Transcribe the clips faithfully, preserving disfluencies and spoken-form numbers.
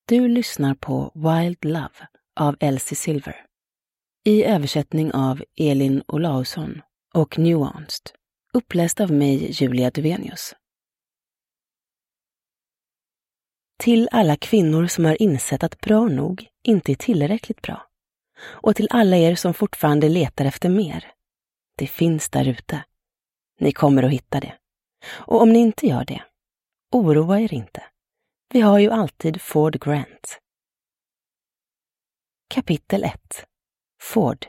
Du lyssnar på Wild Love av Elsie Silver. I översättning av Elin Olausson och Nuanced. Uppläst av mig, Julia Duvenius. Till alla kvinnor som har insett att bra nog inte är tillräckligt bra. Och till alla er som fortfarande letar efter mer. Det finns där ute. Ni kommer att hitta det. Och om ni inte gör det, oroa er inte. Vi har ju alltid Ford Grant. Kapitel ett. Ford.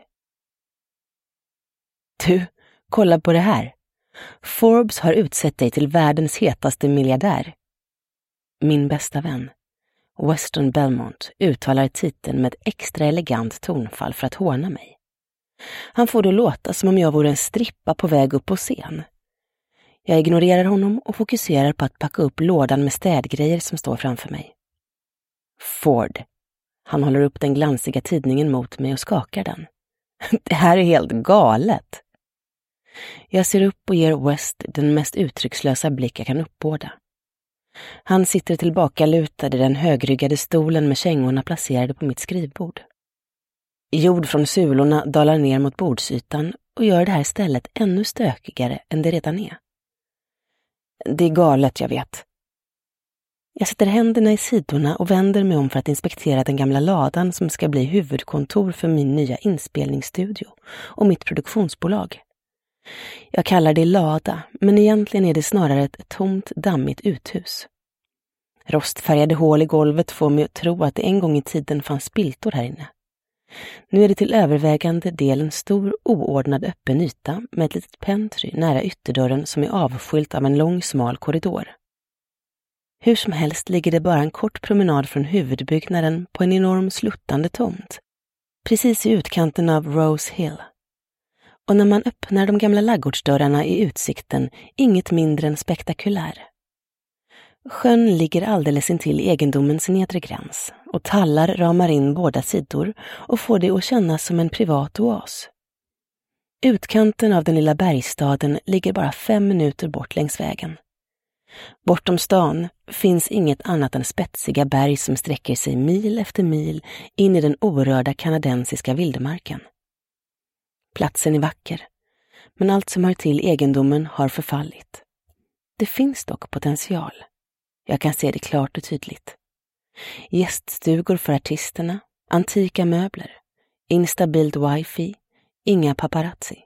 Du, kolla på det här. Forbes har utsett dig till världens hetaste miljardär. Min bästa vän, Weston Belmont, uttalar titeln med ett extra elegant tonfall för att håna mig. Han får då låta som om jag vore en strippa på väg upp på scen. Jag ignorerar honom och fokuserar på att packa upp lådan med städgrejer som står framför mig. Ford. Han håller upp den glansiga tidningen mot mig och skakar den. Det här är helt galet. Jag ser upp och ger West den mest uttryckslösa blick jag kan uppbåda. Han sitter tillbaka lutad i den högryggade stolen med kängorna placerade på mitt skrivbord. Jord från sulorna dalar ner mot bordsytan och gör det här stället ännu stökigare än det redan är. Det är galet, jag vet. Jag sätter händerna i sidorna och vänder mig om för att inspektera den gamla ladan som ska bli huvudkontor för min nya inspelningsstudio och mitt produktionsbolag. Jag kallar det lada, men egentligen är det snarare ett tomt, dammigt uthus. Rostfärgade hål i golvet får mig att tro att det en gång i tiden fanns spiltor här inne. Nu är det till övervägande del en stor oordnad öppen yta med ett litet pentry nära ytterdörren som är avskilt av en lång smal korridor. Hur som helst ligger det bara en kort promenad från huvudbyggnaden på en enorm sluttande tomt, precis i utkanten av Rose Hill. Och när man öppnar de gamla laggårdsdörrarna är utsikten inget mindre än spektakulär. Sjön ligger alldeles intill egendomens nedre gräns och tallar ramar in båda sidor och får det att kännas som en privat oas. Utkanten av den lilla bergstaden ligger bara fem minuter bort längs vägen. Bortom stan finns inget annat än spetsiga berg som sträcker sig mil efter mil in i den orörda kanadensiska vildmarken. Platsen är vacker, men allt som hör till egendomen har förfallit. Det finns dock potential. Jag kan se det klart och tydligt. Gäststugor för artisterna, antika möbler, instabilt wifi, inga paparazzi.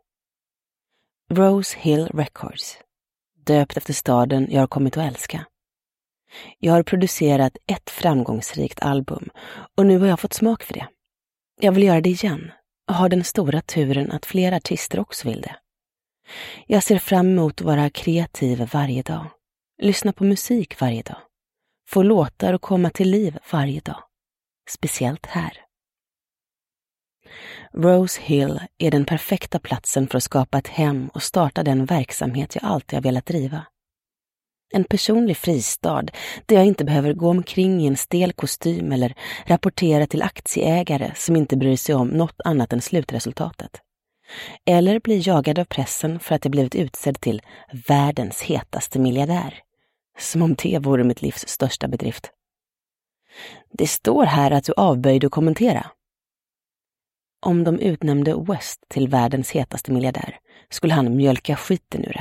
Rose Hill Records, döpt efter staden jag har kommit att älska. Jag har producerat ett framgångsrikt album och nu har jag fått smak för det. Jag vill göra det igen och har den stora turen att fler artister också vill det. Jag ser fram emot att vara kreativ varje dag. Lyssna på musik varje dag. Få låtar och komma till liv varje dag. Speciellt här. Rose Hill är den perfekta platsen för att skapa ett hem och starta den verksamhet jag alltid har velat driva. En personlig fristad där jag inte behöver gå omkring i en stel kostym eller rapportera till aktieägare som inte bryr sig om något annat än slutresultatet. Eller bli jagad av pressen för att jag blivit utsedd till världens hetaste miljardär. Som om det vore mitt livs största bedrift. Det står här att du avböjde att kommentera. Om de utnämnde West till världens hetaste miljardär skulle han mjölka skiten ur det.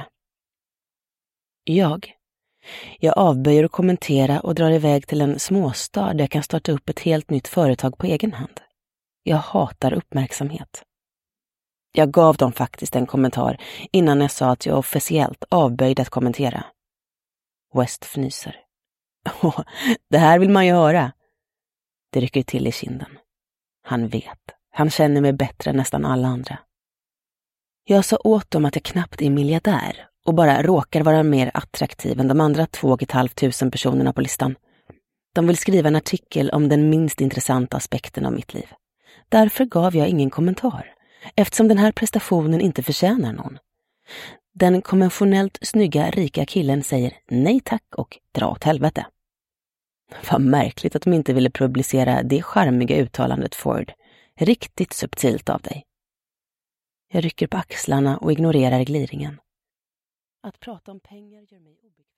Jag? Jag avböjer att kommentera och drar iväg till en småstad där jag kan starta upp ett helt nytt företag på egen hand. Jag hatar uppmärksamhet. Jag gav dem faktiskt en kommentar innan jag sa att jag officiellt avböjde att kommentera. West fnyser. Åh, det här vill man ju höra. Det rycker till i kinden. Han vet. Han känner mig bättre än nästan alla andra. Jag sa åt dem att jag knappt är miljardär och bara råkar vara mer attraktiv än de andra två och ett halvt tusen personerna på listan. De vill skriva en artikel om den minst intressanta aspekten av mitt liv. Därför gav jag ingen kommentar, eftersom den här prestationen inte förtjänar någon. Den konventionellt snygga, rika killen säger nej tack och dra åt helvete. Vad märkligt att de inte ville publicera det charmiga uttalandet, Ford. Riktigt subtilt av dig. Jag rycker på axlarna och ignorerar gliringen. Att prata om pengar gör mig obekväm.